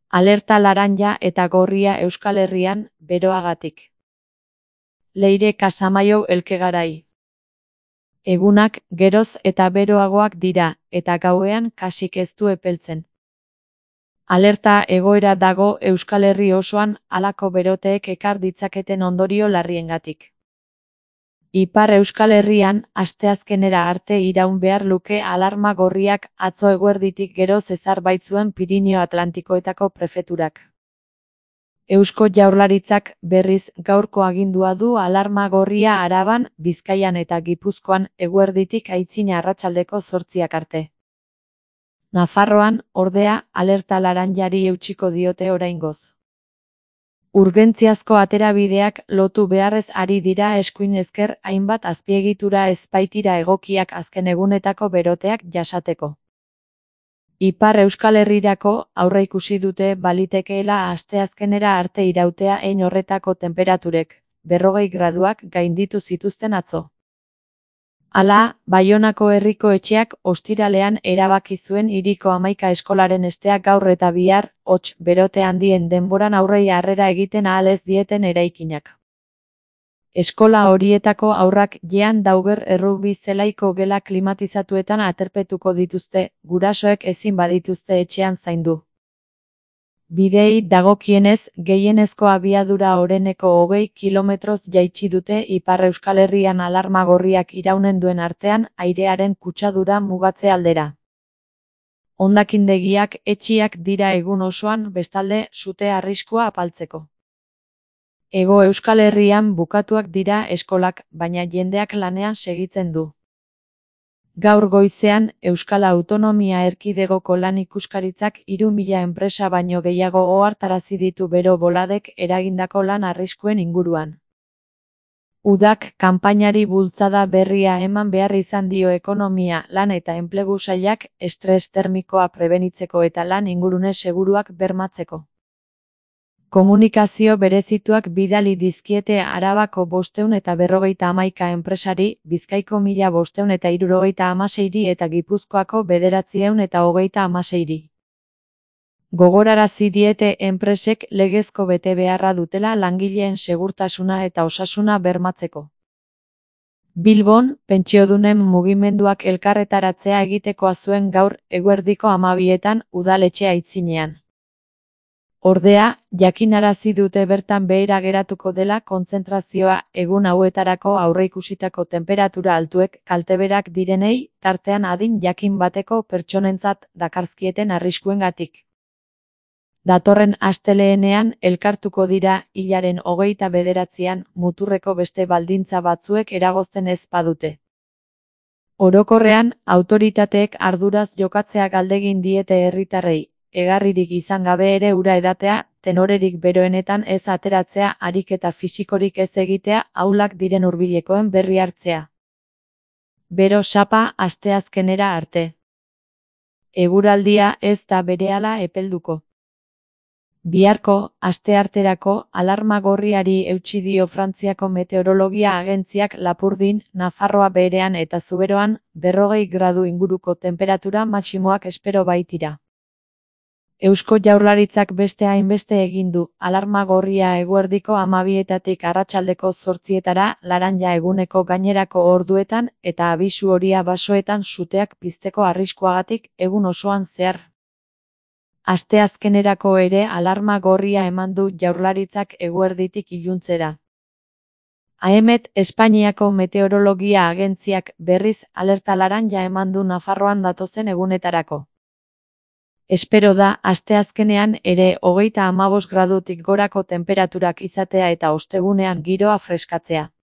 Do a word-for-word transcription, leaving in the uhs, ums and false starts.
Alerta laranja eta gorria Euskal Herrian, beroagatik. Leire Kasamaio Elkegarai. Egunak geroz eta beroagoak dira, eta gauean kasik ez du epeltzen. Alerta egoera dago Euskal Herri osoan halako beroteek ekar ditzaketen ondorio larriengatik. Ipar Euskal Herrian, asteazkenera arte iraun behar luke alarma gorriak atzo eguerditik geroz ezar baitzuen Pirinio Atlantikoetako prefeturak. Eusko Jaurlaritzak berriz gaurko agindua du alarma gorria Araban, Bizkaian eta Gipuzkoan eguerditik aitzin arratsaldeko zortziak arte. Nafarroan, ordea, alerta laranjari eutsiko diote oraingoz. Urgentziazko aterabideak lotu beharrez ari dira eskuin ezker hainbat azpiegitura ez baitira egokiak azken egunetako beroteak jasateko. Ipar Euskal Herrirako aurreikusi dute balitekeela asteazkenera arte irautea hein horretako tenperaturek, berrogei graduak gainditu zituzten atzo. Hala, Baionako herriko etxeak ostiralean erabaki zuen hiriko hamaika eskolaren estea gaur eta bihar, hots, berote handien denboran aurrei harrera egiten ahal ez dieten eraikinak. Eskola horietako haurrak jean dauger errugbi zelaiko gela klimatizatuetan aterpetuko dituzte, gurasoek ezin badituzte etxean zaindu. Bideei dagokienez, gehienezko abiadura oreneko hogei kilometroz jaitsi dute Ipar Euskal Herrian alarma gorriak iraunen duen artean airearen kutsadura mugatze aldera. Hondakindegiak etxiak dira egun osoan bestalde sute arriskua apaltzeko. Hego Euskal Herrian bukatuak dira eskolak, baina jendeak lanean segitzen du. Gaur goizean, Euskal Autonomia Erkidegoko lan ikuskaritzak hiru mila enpresa baino gehiago ohartarazi ditu bero boladek eragindako lan arriskuen inguruan. Udak kanpainari bultzada berria eman behar izan dio ekonomia, lan eta enplegu sailak estres termikoa prebenitzeko eta lan ingurune seguruak bermatzeko. Komunikazio berezituak bidali dizkiete Arabako bostehun eta berrogeita hamaika enpresari, Bizkaiko mila bostehun eta hirurogeita hamaseiri eta Gipuzkoako bederatziehun eta hogeita hamaseiri. Gogorarazi diete enpresek legezko bete beharra dutela langileen segurtasuna eta osasuna bermatzeko. Bilbon, pentsiodunen mugimenduak elkarretaratzea egitekoa zuen gaur eguerdiko hamabietan udaletxe aitzinean. Ordea, jakinarazi dute bertan behera geratuko dela kontzentrazioa egun hauetarako aurreikusitako tenperatura altuek kalteberak direnei, tartean adin jakin bateko pertsonentzat dakarzkieten arriskuengatik. Datorren asteleenean elkartuko dira hilaren hogeita bederatzian muturreko beste baldintza batzuek eragozten ez badute. Orokorrean, autoritateek arduraz jokatzea galdegin diete herritarrei. Egarririk izan gabe ere ura edatea, tenorerik beroenetan ez ateratzea, ariketa fisikorik ez egitea, ahulak diren hurbilekoen berri hartzea. Bero sapa asteazkenera arte. Eguraldia ez da berehala epelduko. Biharko, astearterako, alarma gorriari eutsi dio Frantziako meteorologia agentziak Lapurdin, Nafarroa beherean eta Zuberoan, berrogei gradu inguruko temperatura maximoak espero baitira. Eusko Jaurlaritzak beste hainbeste egin du, alarma gorria eguerdiko hamabietatik arratsaldeko zortzietara, laranja eguneko gainerako orduetan, eta abisu horia basoetan suteak pizteko arriskuagatik egun osoan zehar. Asteazkenerako ere alarma gorria eman du Jaurlaritzak eguerditik iluntzera. AEMET Espainiako Meteorologia Agentziak berriz alerta laranja eman du Nafarroan datozen egunetarako. Espero da, asteazkenean ere hogeita hamabost gradutik gorako tenperaturak izatea eta ostegunean giroa freskatzea.